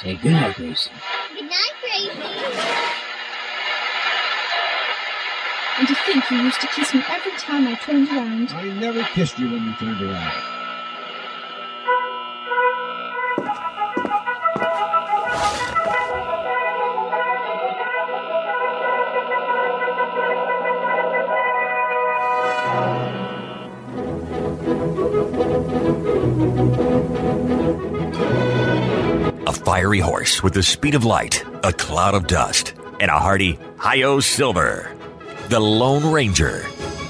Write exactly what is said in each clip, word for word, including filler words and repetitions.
Hey, good night, Gracie. Good night, Gracie. And to think you used to kiss me every time I turned around. I never kissed you when you turned around. A fiery horse with the speed of light, a cloud of dust, and a hearty Hi-Yo Silver. The Lone Ranger.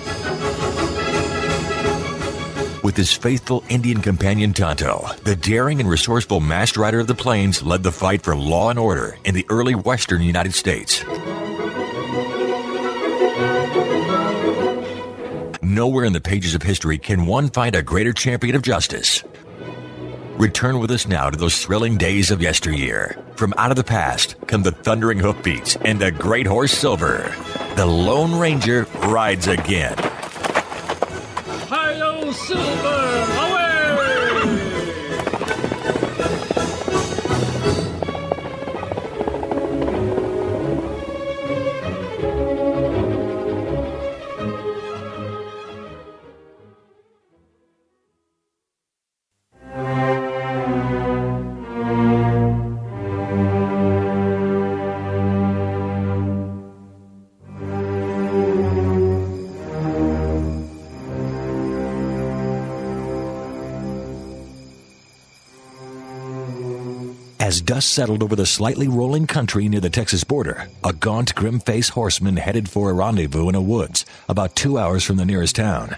With his faithful Indian companion Tonto, the daring and resourceful masked rider of the plains led the fight for law and order in the early western United States. Nowhere in the pages of history can one find a greater champion of justice. Return with us now to those thrilling days of yesteryear. From out of the past come the thundering hoofbeats and the great horse Silver. The Lone Ranger rides again. Hi-Yo Silver, away! As dust settled over the slightly rolling country near the Texas border, a gaunt, grim-faced horseman headed for a rendezvous in a woods about two hours from the nearest town.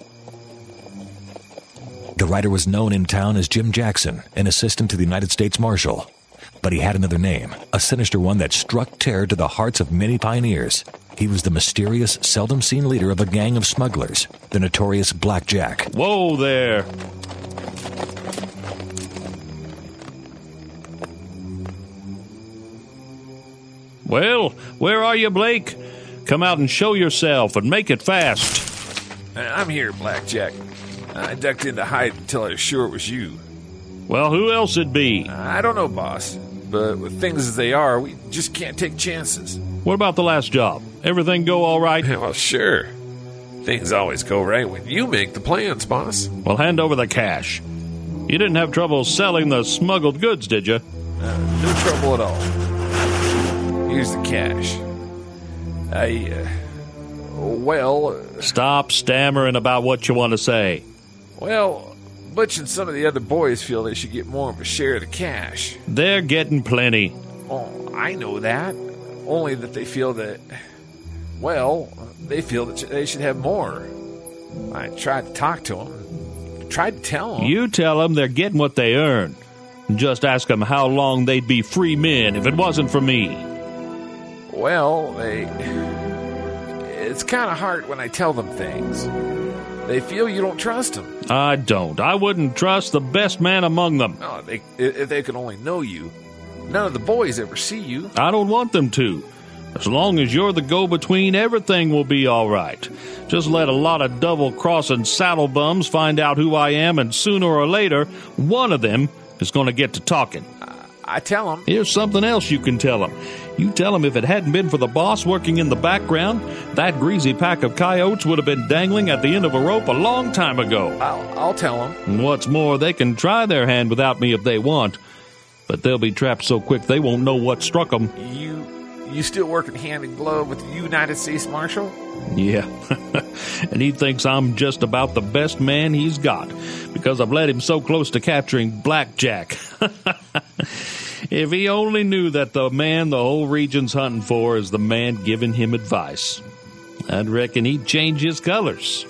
The rider was known in town as Jim Jackson, an assistant to the United States Marshal. But he had another name, a sinister one that struck terror to the hearts of many pioneers. He was the mysterious, seldom-seen leader of a gang of smugglers, the notorious Black Jack. Whoa there! Well, where are you, Blake? Come out and show yourself and make it fast. I'm here, Blackjack. I ducked in to hide until I was sure it was you. Well, who else it'd be? I don't know, boss. But with things as they are, we just can't take chances. What about the last job? Everything go all right? Well, sure. Things always go right when you make the plans, boss. Well, hand over the cash. You didn't have trouble selling the smuggled goods, did you? Uh, no trouble at all. Here's the cash. I, uh, well... Uh, Stop stammering about what you want to say. Well, Butch and some of the other boys feel they should get more of a share of the cash. They're getting plenty. Oh, I know that. Only that they feel that... Well, they feel that they should have more. I tried to talk to them. Tried to tell them. You tell them they're getting what they earn. Just ask them how long they'd be free men if it wasn't for me. Well, they... It's kind of hard when I tell them things. They feel you don't trust them. I don't. I wouldn't trust the best man among them. Oh, they, if they could only know you. None of the boys ever see you. I don't want them to. As long as you're the go-between, everything will be all right. Just let a lot of double-crossing saddle bums find out who I am, and sooner or later, one of them is going to get to talking. Uh, I tell them. Here's something else you can tell them. You tell them if it hadn't been for the boss working in the background, that greasy pack of coyotes would have been dangling at the end of a rope a long time ago. I'll, I'll tell them. And what's more, they can try their hand without me if they want, but they'll be trapped so quick they won't know what struck them. You, you still working hand in glove with the United States Marshal? Yeah, and he thinks I'm just about the best man he's got because I've led him so close to capturing Black Jack. If he only knew that the man the whole region's hunting for is the man giving him advice, I'd reckon he'd change his colors.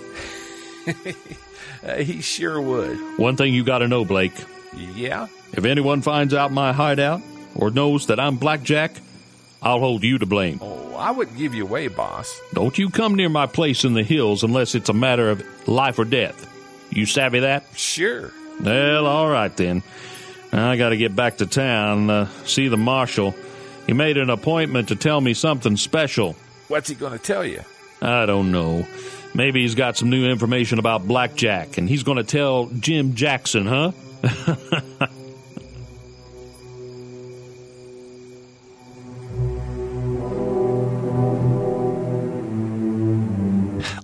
uh, he sure would. One thing you got to know, Blake. Yeah? If anyone finds out my hideout or knows that I'm Black Jack, I'll hold you to blame. Oh, I wouldn't give you away, boss. Don't you come near my place in the hills unless it's a matter of life or death. You savvy that? Sure. Well, all right then. I got to get back to town, uh, see the marshal. He made an appointment to tell me something special. What's he going to tell you? I don't know. Maybe he's got some new information about Black Jack, and he's going to tell Jim Jackson, huh?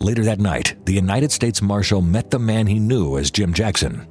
Later that night, the United States Marshal met the man he knew as Jim Jackson.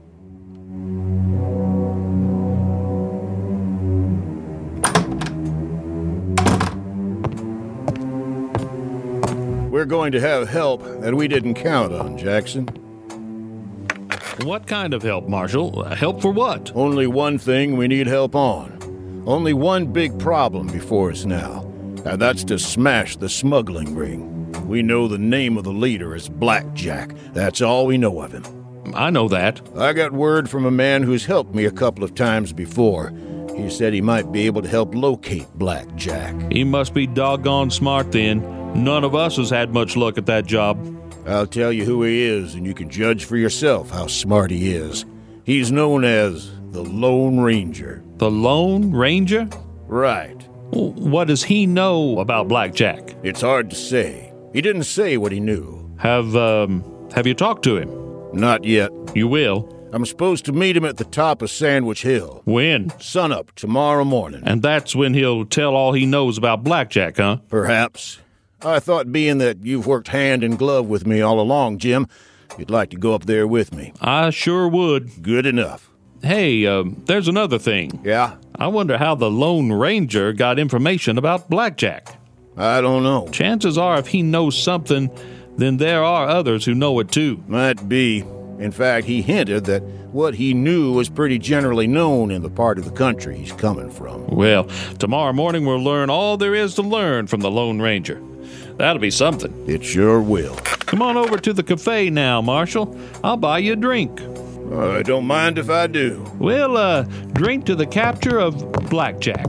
We're going to have help that we didn't count on, Jackson. What kind of help, Marshal? Help for what? Only one thing we need help on. Only one big problem before us now, and that's to smash the smuggling ring. We know the name of the leader is Blackjack. That's all we know of him. I know that. I got word from a man who's helped me a couple of times before. He said he might be able to help locate Blackjack. He must be doggone smart then. None of us has had much luck at that job. I'll tell you who he is, and you can judge for yourself how smart he is. He's known as the Lone Ranger. The Lone Ranger? Right. What does he know about Blackjack? It's hard to say. He didn't say what he knew. Have, um, have you talked to him? Not yet. You will? I'm supposed to meet him at the top of Sandwich Hill. When? Sunup, tomorrow morning. And that's when he'll tell all he knows about Blackjack, huh? Perhaps. I thought, being that you've worked hand in glove with me all along, Jim, you'd like to go up there with me. I sure would. Good enough. Hey, uh, there's another thing. Yeah? I wonder how the Lone Ranger got information about Blackjack. I don't know. Chances are if he knows something, then there are others who know it too. Might be. In fact, he hinted that what he knew was pretty generally known in the part of the country he's coming from. Well, tomorrow morning we'll learn all there is to learn from the Lone Ranger. That'll be something. It sure will. Come on over to the cafe now, Marshal. I'll buy you a drink. Uh, I don't mind if I do. We'll, uh, drink to the capture of Blackjack.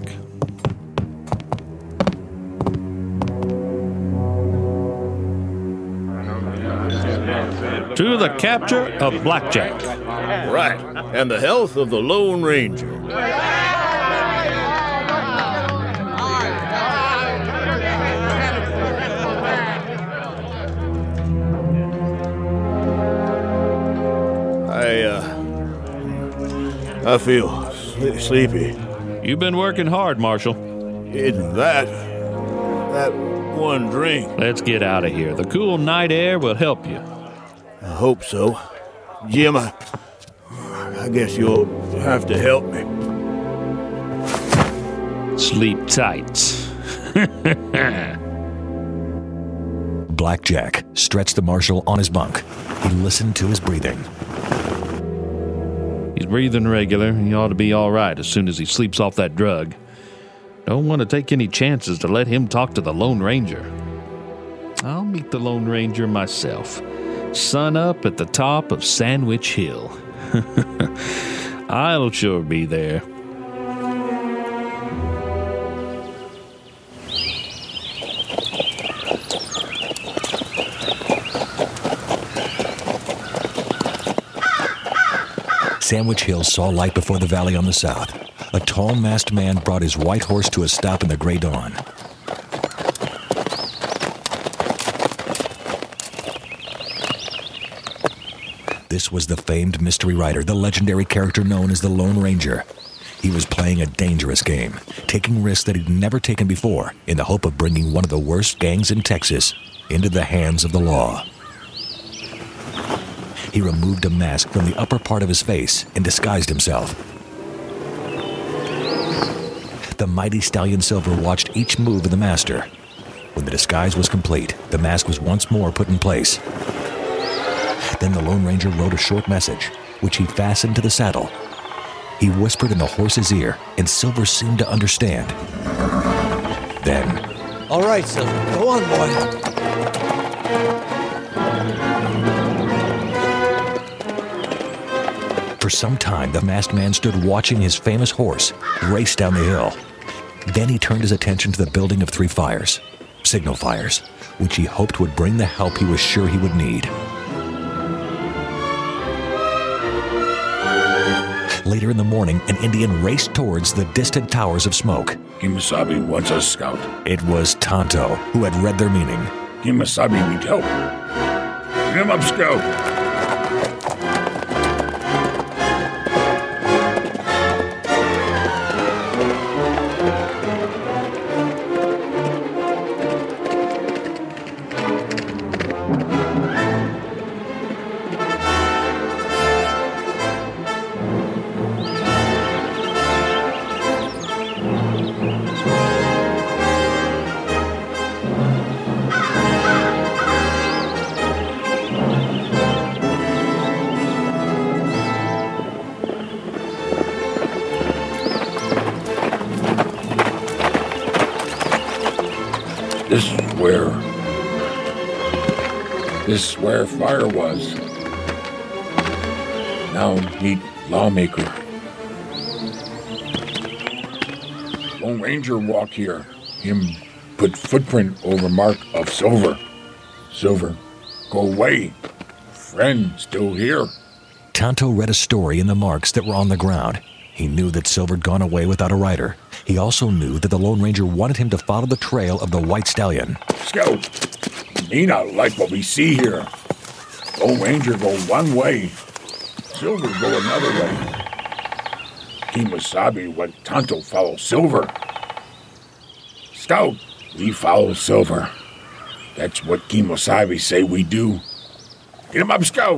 To the capture of Blackjack. Right. And the health of the Lone Ranger. I, uh, I feel sl- sleepy. You've been working hard, Marshal. Isn't that, that one drink? Let's get out of here. The cool night air will help you. I hope so. Jim, I, I guess you'll have to help me. Sleep tight. Blackjack stretched the Marshal on his bunk. He listened to his breathing. He's breathing regular. He ought to be all right as soon as he sleeps off that drug. Don't want to take any chances to let him talk to the Lone Ranger. I'll meet the Lone Ranger myself. Sun up at the top of Sandwich Hill. I'll sure be there. Sandwich Hill saw light before the valley on the south. A tall masked man brought his white horse to a stop in the gray dawn. This was the famed mystery writer, the legendary character known as the Lone Ranger. He was playing a dangerous game, taking risks that he'd never taken before in the hope of bringing one of the worst gangs in Texas into the hands of the law. He removed a mask from the upper part of his face and disguised himself. The mighty Stallion Silver watched each move of the master. When the disguise was complete, the mask was once more put in place. Then the Lone Ranger wrote a short message, which he fastened to the saddle. He whispered in the horse's ear, and Silver seemed to understand. Then... All right, Silver. Go on, boy. For some time, the masked man stood watching his famous horse race down the hill. Then he turned his attention to the building of three fires, signal fires, which he hoped would bring the help he was sure he would need. Later in the morning, an Indian raced towards the distant towers of smoke. Kimasabi wants a scout. It was Tonto, who had read their meaning. Kimasabi need help. Bring him up, scout. This is where... This is where fire was. Now meet lawmaker. Lone Ranger walk here. Him put footprint over mark of Silver. Silver, go away. Friend still here. Tonto read a story in the marks that were on the ground. He knew that Silver had gone away without a rider. He also knew that the Lone Ranger wanted him to follow the trail of the White Stallion. Scout, me not like what we see here. Lone Ranger go one way. Silver go another way. Kemosabe what Tonto follow Silver. Scout, we follow Silver. That's what Kemosabe say we do. Get him up, Scout.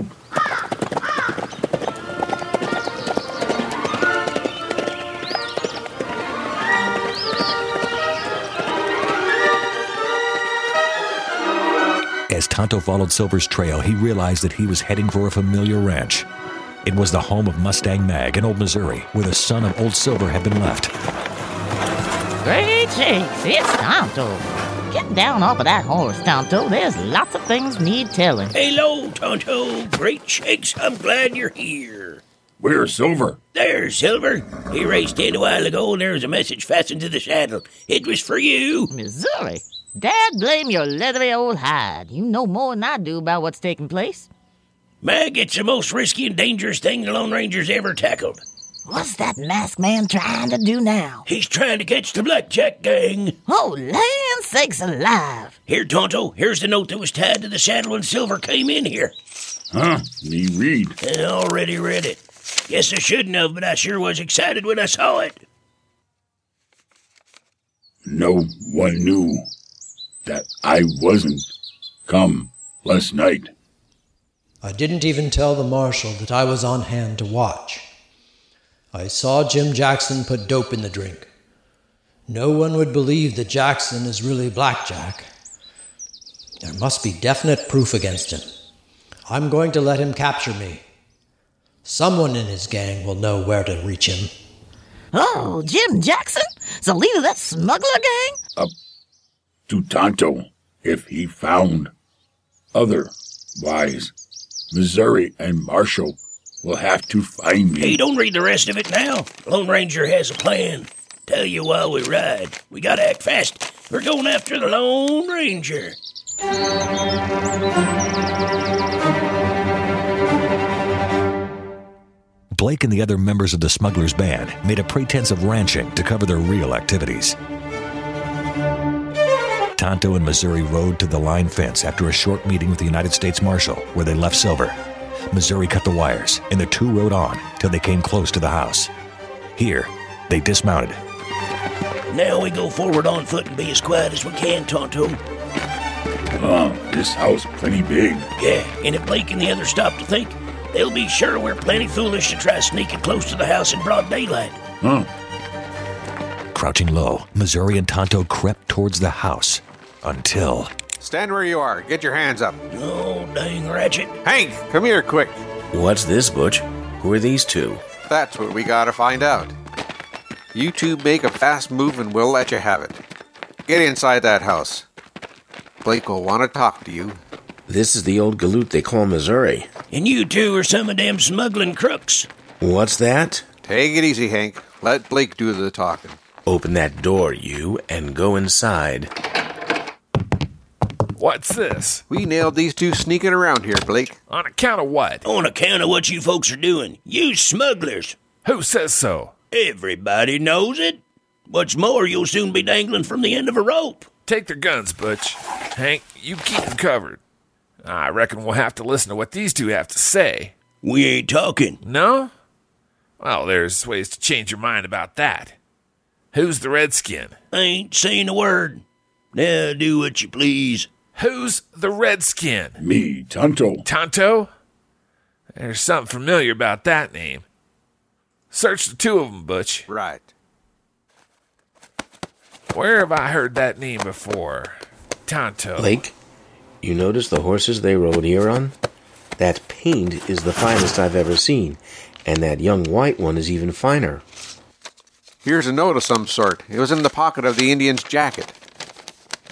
As Tonto followed Silver's trail, he realized that he was heading for a familiar ranch. It was the home of Mustang Mag in Old Missouri, where the son of Old Silver had been left. Great shakes, it's Tonto. Get down off of that horse, Tonto. There's lots of things need telling. Hello, Tonto. Great shakes, I'm glad you're here. Where's Silver? There's Silver. He raced in a while ago, and there was a message fastened to the saddle. It was for you. Missouri? Dad, blame your leathery old hide. You know more than I do about what's taking place. Mag, it's the most risky and dangerous thing the Lone Ranger's ever tackled. What's that masked man trying to do now? He's trying to catch the Blackjack gang. Oh, land sakes alive. Here, Tonto, here's the note that was tied to the saddle when Silver came in here. Huh? Me read. I already read it. Guess I shouldn't have, but I sure was excited when I saw it. No one knew that I wasn't come last night. I didn't even tell the marshal that I was on hand to watch. I saw Jim Jackson put dope in the drink. No one would believe that Jackson is really Blackjack. There must be definite proof against him. I'm going to let him capture me. Someone in his gang will know where to reach him. Oh, Jim Jackson? The leader of that smuggler gang? Up to Tonto, if he found. Otherwise, Missouri and Marshall will have to find me. Hey, don't read the rest of it now. Lone Ranger has a plan. Tell you while we ride. We gotta act fast. We're going after the Lone Ranger. Blake and the other members of the smugglers' band made a pretense of ranching to cover their real activities. Tonto and Missouri rode to the line fence after a short meeting with the United States Marshal, where they left Silver. Missouri cut the wires, and the two rode on till they came close to the house. Here, they dismounted. Now we go forward on foot and be as quiet as we can, Tonto. Oh, this house plenty big. Yeah, and if Blake and the others stop to think, they'll be sure we're plenty foolish to try sneaking close to the house in broad daylight. Huh? Crouching low, Missouri and Tonto crept towards the house until... Stand where you are. Get your hands up. Oh, dang ratchet. Hank, come here quick. What's this, Butch? Who are these two? That's what we gotta find out. You two make a fast move and we'll let you have it. Get inside that house. Blake will want to talk to you. This is the old galoot they call Missouri. And you two are some of them smuggling crooks. What's that? Take it easy, Hank. Let Blake do the talking. Open that door, you, and go inside. What's this? We nailed these two sneaking around here, Blake. On account of what? On account of what you folks are doing. You smugglers. Who says so? Everybody knows it. What's more, you'll soon be dangling from the end of a rope. Take their guns, Butch. Hank, you keep them covered. I reckon we'll have to listen to what these two have to say. We ain't talking. No? Well, there's ways to change your mind about that. Who's the redskin? I ain't saying a word. Now do what you please. Who's the redskin? Me, Tonto. Tonto? There's something familiar about that name. Search the two of them, Butch. Right. Where have I heard that name before? Tonto. Blake, you notice the horses they rode here on? That paint is the finest I've ever seen, and that young white one is even finer. Here's a note of some sort. It was in the pocket of the Indian's jacket.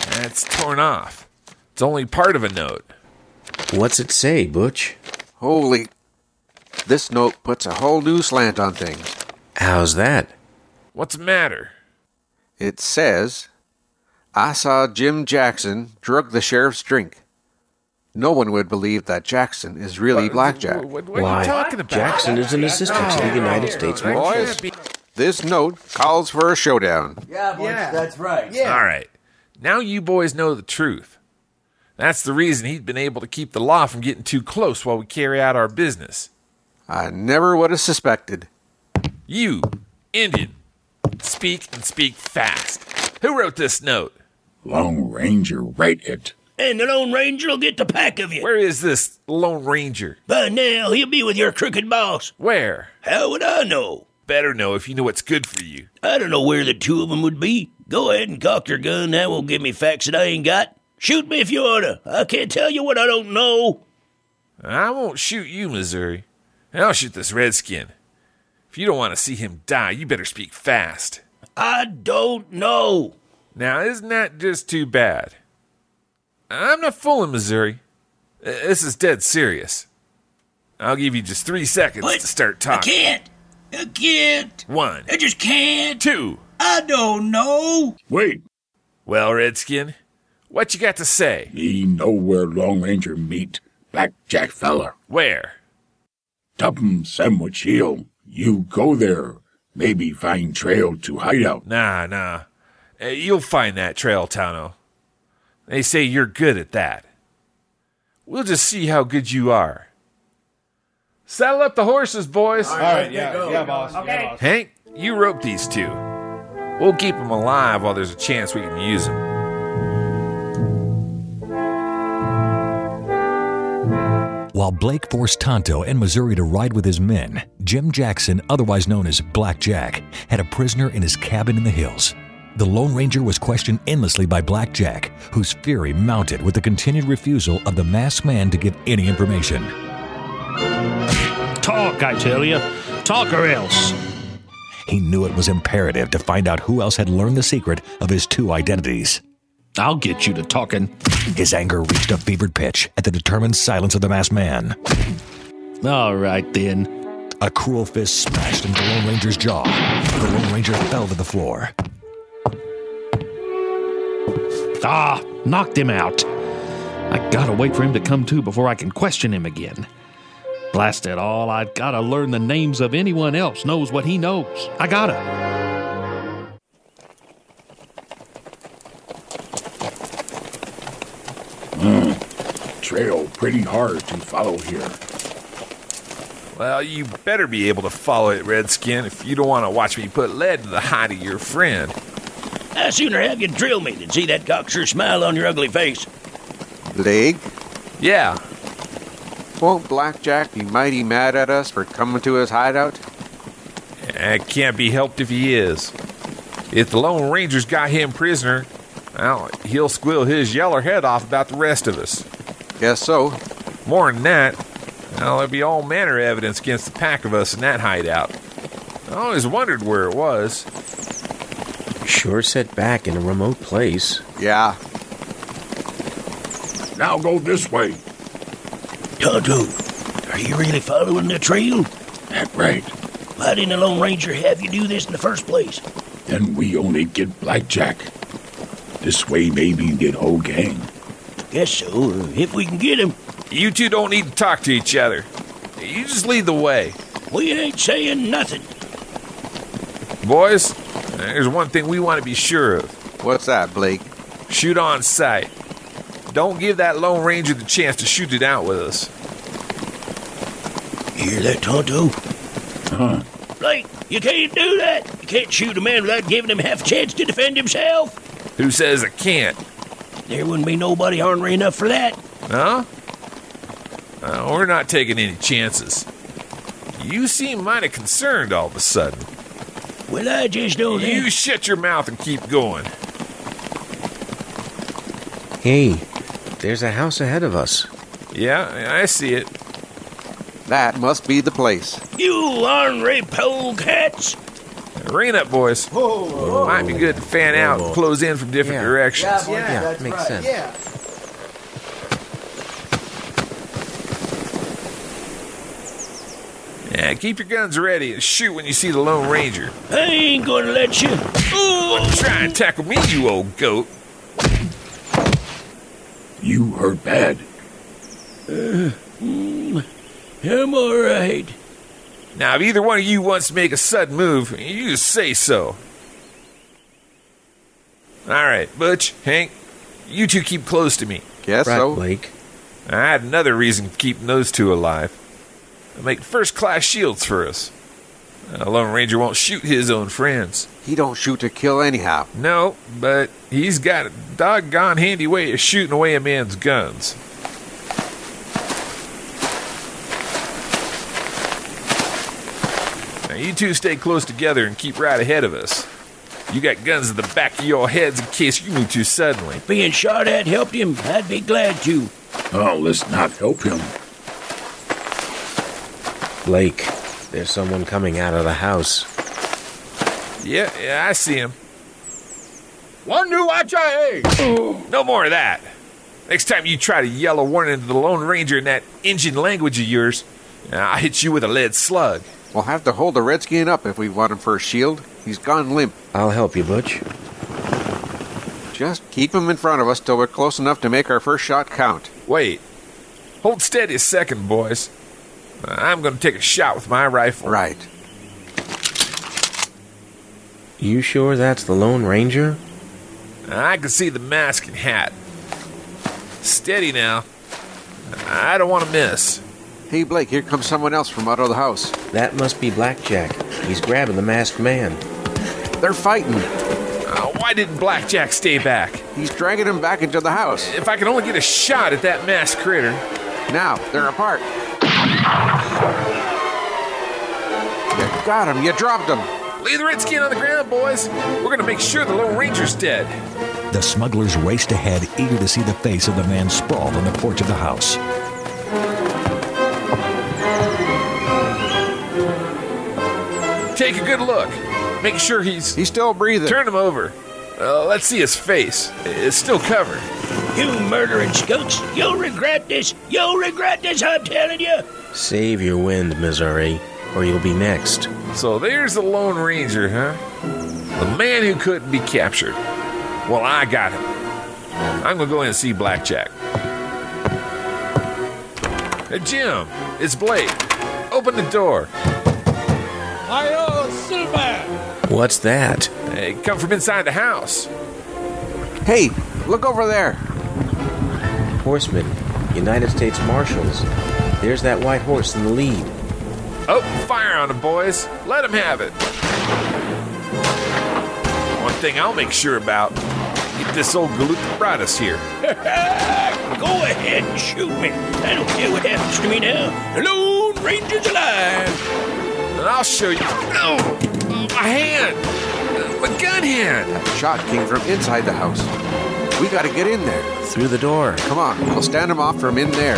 It's torn off. It's only part of a note. What's it say, Butch? Holy... This note puts a whole new slant on things. How's that? What's the matter? It says, I saw Jim Jackson drug the sheriff's drink. No one would believe that Jackson is really Blackjack. What, what are you talking about? Jackson is an assistant to the United States Marshals. This note calls for a showdown. Yeah, boys, yeah. That's right. Yeah. All right. Now you boys know the truth. That's the reason he's been able to keep the law from getting too close while we carry out our business. I never would have suspected. You, Indian, speak and speak fast. Who wrote this note? Lone Ranger write it. And the Lone Ranger will get the pack of you. Where is this Lone Ranger? By now, he'll be with your crooked boss. Where? How would I know? Better know if you know what's good for you. I don't know where the two of them would be. Go ahead and cock your gun. That won't give me facts that I ain't got. Shoot me if you oughta. I can't tell you what I don't know. I won't shoot you, Missouri. I'll shoot this redskin. If you don't want to see him die, you better speak fast. I don't know. Now, isn't that just too bad? I'm not fooling, Missouri. This is dead serious. I'll give you just three seconds but to start talking. I can't. I can't. One. I just can't. Two. I don't know. Wait. Well, Redskin, what you got to say? Me know where Lone Ranger meet Blackjack feller. Where? Tupham Sandwich Hill. You go there. Maybe find trail to hideout. Nah, nah. Uh, you'll find that trail, Tano. They say you're good at that. We'll just see how good you are. Saddle up the horses, boys. All right, yeah, go, yeah, boss. Okay. Yeah, boss. Hank, you rope these two. We'll keep them alive while there's a chance we can use them. While Blake forced Tonto and Missouri to ride with his men, Jim Jackson, otherwise known as Black Jack, had a prisoner in his cabin in the hills. The Lone Ranger was questioned endlessly by Black Jack, whose fury mounted with the continued refusal of the masked man to give any information. Talk, I tell you. Talk or else. He knew it was imperative to find out who else had learned the secret of his two identities. I'll get you to talking. His anger reached a fevered pitch at the determined silence of the masked man. All right, then. A cruel fist smashed into the Lone Ranger's jaw. The Lone Ranger fell to the floor. Ah, knocked him out. I gotta wait for him to come to before I can question him again. Blast it all, I gotta learn the names of anyone else knows what he knows. I gotta. Mm, trail pretty hard to follow here. Well, you better be able to follow it, Redskin, if you don't want to watch me put lead to the hide of your friend. I'd sooner have you drill me than see that cocksure smile on your ugly face. Blake? Yeah. Won't Blackjack be mighty mad at us for coming to his hideout? It can't be helped if he is. If the Lone Ranger's got him prisoner, well, he'll squill his yeller head off about the rest of us. Guess so. More than that, well, there'll be all manner of evidence against the pack of us in that hideout. I always wondered where it was. Sure set back in a remote place. Yeah. Now go this way. Tonto, are you really following the trail? That's right. Why didn't the Lone Ranger have you do this in the first place? Then we only get Blackjack. This way maybe get whole gang. Guess so, if we can get him. You two don't need to talk to each other. You just lead the way. We ain't saying nothing. Boys, there's one thing we want to be sure of. What's that, Blake? Shoot on sight. Don't give that Lone Ranger the chance to shoot it out with us. You hear that, Tonto? Huh? Blake, you can't do that. You can't shoot a man without giving him half a chance to defend himself. Who says I can't? There wouldn't be nobody ornery enough for that. Huh? Uh, we're not taking any chances. You seem mighty concerned all of a sudden. Well, I just don't You think... shut your mouth and keep going. Hey, there's a house ahead of us. Yeah, I see it. That must be the place. You ornery polecats! Rein up, boys. Whoa, whoa. Might be good to fan out and close in from different Yeah. directions. Yeah, yeah, that's makes right. sense. Yeah. Yeah, keep your guns ready and shoot when you see the Lone Ranger. I ain't gonna let you. Ooh, try and tackle me, you old goat. You hurt bad. Uh, mm, I'm all right. Now, if either one of you wants to make a sudden move, you just say so. All right, Butch, Hank, you two keep close to me. Yes, Right, so? Blake. I had another reason for keeping those two alive. They make first-class shields for us. A Lone Ranger won't shoot his own friends. He don't shoot to kill anyhow. No, but he's got a doggone handy way of shooting away a man's guns. Now, you two stay close together and keep right ahead of us. You got guns in the back of your heads in case you move too suddenly. Being shot at helped him. I'd be glad to. Oh, let's not help him. Blake, there's someone coming out of the house. Yeah, yeah, I see him. One new I J A. No more of that. Next time you try to yell a warning to the Lone Ranger in that Injun language of yours, I'll hit you with a lead slug. We'll have to hold the Redskin up if we want him for a shield. He's gone limp. I'll help you, Butch. Just keep him in front of us till we're close enough to make our first shot count. Wait. Hold steady a second, boys. I'm going to take a shot with my rifle. Right. You sure that's the Lone Ranger? I can see the mask and hat. Steady now. I don't want to miss. Hey, Blake, here comes someone else from out of the house. That must be Blackjack. He's grabbing the masked man. They're fighting. Uh, why didn't Blackjack stay back? He's dragging him back into the house. If I could only get a shot at that masked critter. Now, they're apart. You got him. You dropped him. Leave the Redskin on the ground, boys. We're going to make sure the Lone Ranger's dead. The smugglers raced ahead, eager to see the face of the man sprawled on the porch of the house. Take a good look. Make sure he's... He's still breathing. Turn him over. Uh, let's see his face. It's still covered. You murdering skunks. You'll regret this. You'll regret this, I'm telling you. Save your wind, Missouri, or you'll be next. So there's the Lone Ranger, huh? The man who couldn't be captured. Well, I got him. I'm going to go in and see Blackjack. Hey, Jim, it's Blake. Open the door. Hi-yo, Silver. What's that? Hey, come from inside the house. Hey, look over there. Horsemen, United States Marshals. There's that white horse in the lead. Oh, fire on him, boys. Let him have it. One thing I'll make sure about. Get this old galoot that brought us here. Go ahead and shoot me. I don't care what happens to me now. The Lone Ranger's alive. And I'll show you. Oh, my hand. My gun hand. That shot came from inside the house. We gotta get in there. Through the door. Come on, we'll stand him off from in there.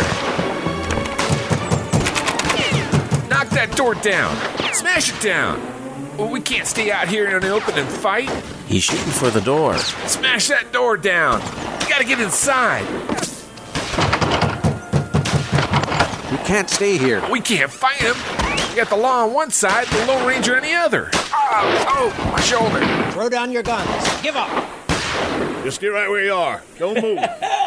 Knock that door down. Smash it down. Well, we can't stay out here in the open and fight. He's shooting for the door. Smash that door down. We gotta get inside. We can't stay here. We can't fight him. We got the law on one side, the Lone Ranger on the other. Oh, oh, my shoulder. Throw down your guns. Give up. Just stay right where you are. Don't move.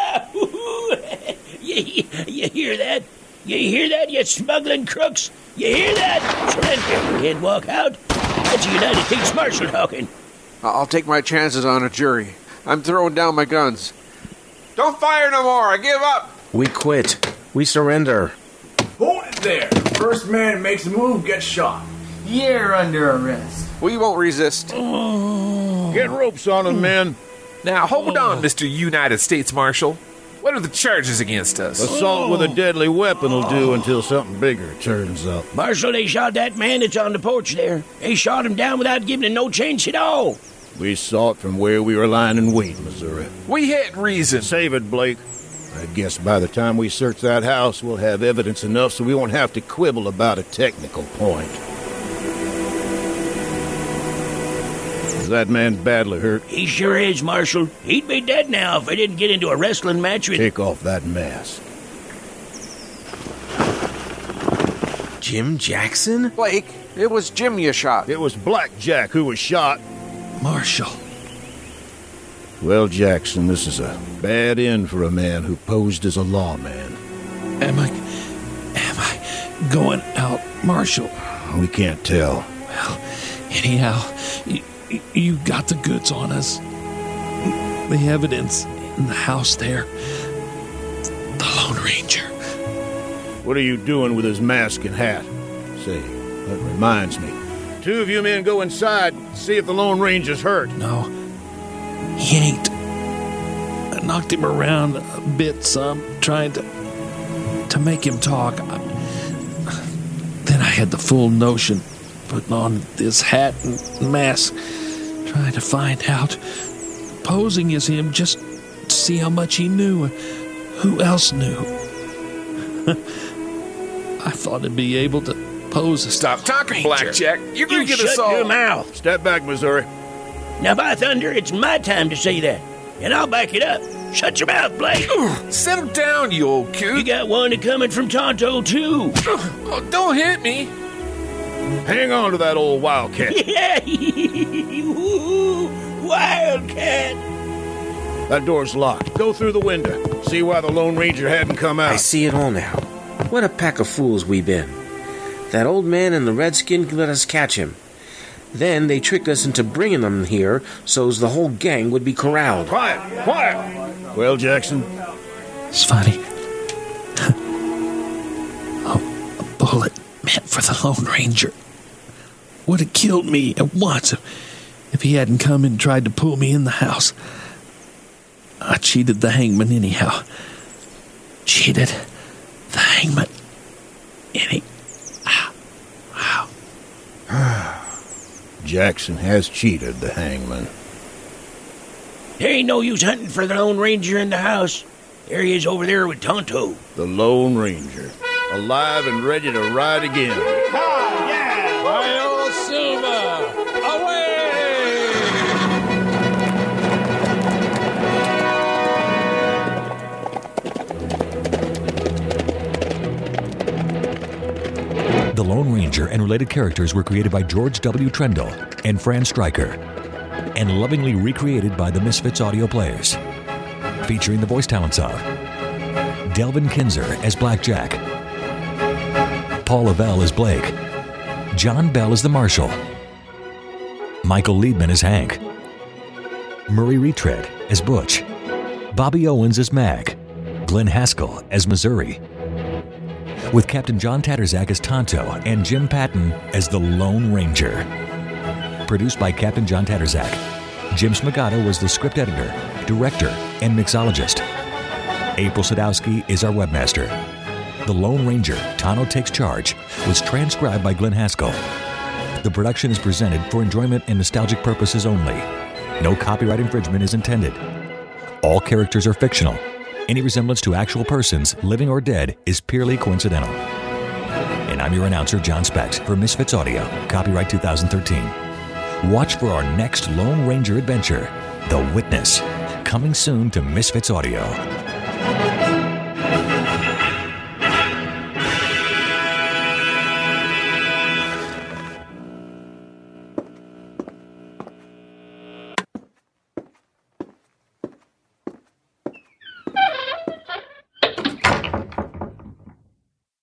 you, you hear that? You hear that, you smuggling crooks? You hear that? Surrender and walk out. That's the United States Marshal talking. I'll take my chances on a jury. I'm throwing down my guns. Don't fire no more. I give up. We quit. We surrender. Hold it there. First man who makes a move gets shot. You're under arrest. We won't resist. Get ropes on him, men. Now, hold on, Mister United States Marshal. What are the charges against us? Assault with a deadly weapon will do until something bigger turns up. Marshal, they shot that man that's on the porch there. They shot him down without giving him no chance at all. We saw it from where we were lying in wait, Missouri. We had reason. Save it, Blake. I guess by the time we search that house, we'll have evidence enough so we won't have to quibble about a technical point. that man badly hurt? He sure is, Marshal. He'd be dead now if I didn't get into a wrestling match with... Take off that mask. Jim Jackson? Blake, it was Jim you shot. It was Black Jack who was shot. Marshal. Well, Jackson, this is a bad end for a man who posed as a lawman. Am I... Am I going out, Marshal? We can't tell. Well, anyhow, you, you got the goods on us. The evidence in the house there. The Lone Ranger. What are you doing with his mask and hat? Say, that reminds me. Two of you men go inside, see if the Lone Ranger's hurt. No, he ain't. I knocked him around a bit some, trying to to make him talk. I, then I had the full notion, putting on this hat and mask, trying to find out, posing as him just to see how much he knew. Who else knew? I thought I'd be able to pose as Stop talking, Blackjack. You're going to You get us shut all... your mouth. Step back, Missouri. Now, by thunder, it's my time to say that. And I'll back it up. Shut your mouth, Blake. Settle down, you old coot. You got one coming from Tonto, too. Oh, don't hit me. Hang on to that old wildcat. Yeah, wildcat. That door's locked. Go through the window. See why the Lone Ranger hadn't come out. I see it all now. What a pack of fools we've been. That old man and the redskin let us catch him. Then they tricked us into bringing them here so's the whole gang would be corralled. Quiet! Quiet! Well, Jackson? It's funny. Oh, a bullet meant for the Lone Ranger would have killed me at once if, if he hadn't come and tried to pull me in the house. I cheated the hangman anyhow. Cheated the hangman any... Wow. Jackson has cheated the hangman. There ain't no use hunting for the Lone Ranger in the house. There he is over there with Tonto. The Lone Ranger. Alive and ready to ride again. Ah, yeah! By old Silver! Away! The Lone Ranger and related characters were created by George W. Trendle and Fran Stryker, and lovingly recreated by the Misfits audio players, featuring the voice talents of Delvin Kinzer as Black Jack, Paul Lavelle as Blake, John Bell as the Marshal, Michael Liebman as Hank, Murray Retread as Butch, Bobby Owens as Mag, Glenn Haskell as Missouri, with Captain John Tatterzak as Tonto and Jim Patton as the Lone Ranger. Produced by Captain John Tatterzak. Jim Smagato was the script editor, director, and mixologist. April Sadowski is our webmaster. The Lone Ranger, Tano Takes Charge, was transcribed by Glenn Haskell. The production is presented for enjoyment and nostalgic purposes only. No copyright infringement is intended. All characters are fictional. Any resemblance to actual persons, living or dead, is purely coincidental. And I'm your announcer, John Specht, for Misfits Audio, copyright two thousand thirteen. Watch for our next Lone Ranger adventure, The Witness, coming soon to Misfits Audio.